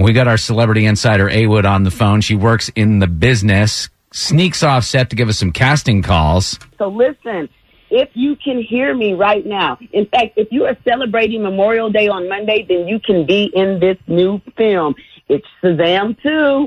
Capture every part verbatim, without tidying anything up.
We got our celebrity insider, A. Wood, on the phone. She works in the business, sneaks off set to give us some casting calls. So listen, if you can hear me right now, in fact, if you are celebrating Memorial Day on Monday, then you can be in this new film. It's Shazam two.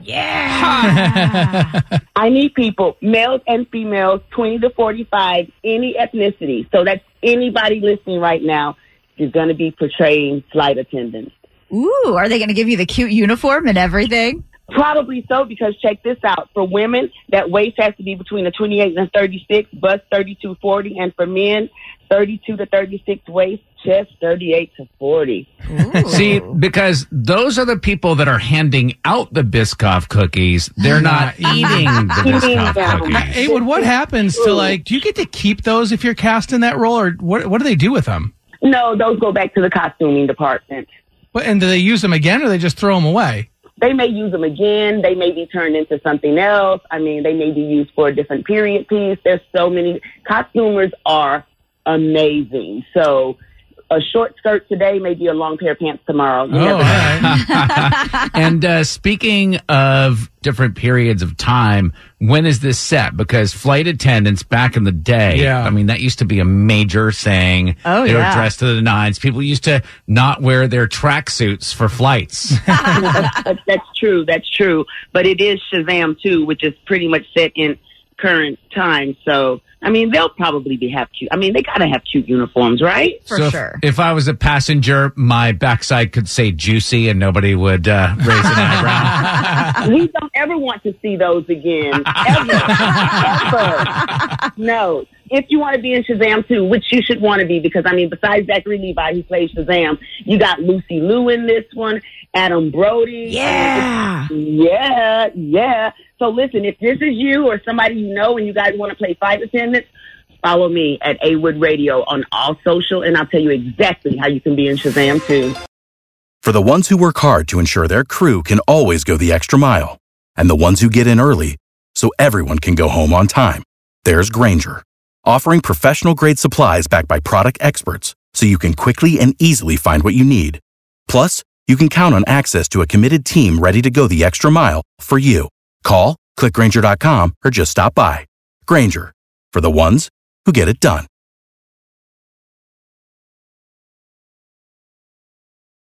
Yeah. I need people, males and females, twenty to forty-five, any ethnicity. So that's anybody listening right now is going to be portraying flight attendants. Ooh, are they going to give you the cute uniform and everything? Probably so, because check this out. For women, that waist has to be between a twenty-eight and a thirty-six, bust thirty-two forty, and for men, thirty-two to thirty-six waist, chest thirty-eight to forty. Ooh. See, because those are the people that are handing out the Biscoff cookies. They're not eating the Biscoff cookies. Hey, Wood, what happens to, like, do you get to keep those if you're cast in that role, or what, what do they do with them? No, those go back to the costuming department. But, and do they use them again, or they just throw them away? They may use them again. They may be turned into something else. I mean, they may be used for a different period piece. There's so many. Costumers are amazing. So a short skirt today may be a long pair of pants tomorrow. You Oh, never all know. right. And uh, speaking of different periods of time, when is this set? Because flight attendants back in the day, Yeah. I mean, that used to be a major thing. Oh, they yeah. were dressed to the nines. People used to not wear their tracksuits for flights. that's, that's, that's true. That's true. But it is Shazam two, which is pretty much set in current time. So, I mean, they'll probably be have cute. I mean, they gotta have cute uniforms, right? For so if- sure. If, I was a passenger, my backside could say juicy and nobody would uh, raise an eyebrow. We don't ever want to see those again. Ever. Ever. No. If you want to be in Shazam two, which you should want to be, because, I mean, besides Zachary Levi, who plays Shazam, you got Lucy Liu in this one, Adam Brody. Yeah. Yeah, yeah. So listen, if this is you or somebody you know and you guys want to play flight attendants, follow me at A Wood Radio on all social, and I'll tell you exactly how you can be in Shazam two. For the ones who work hard to ensure their crew can always go the extra mile, and the ones who get in early so everyone can go home on time, there's Grainger, offering professional-grade supplies backed by product experts so you can quickly and easily find what you need. Plus, you can count on access to a committed team ready to go the extra mile for you. Call, click Grainger dot com, or just stop by. Grainger, for the ones who get it done.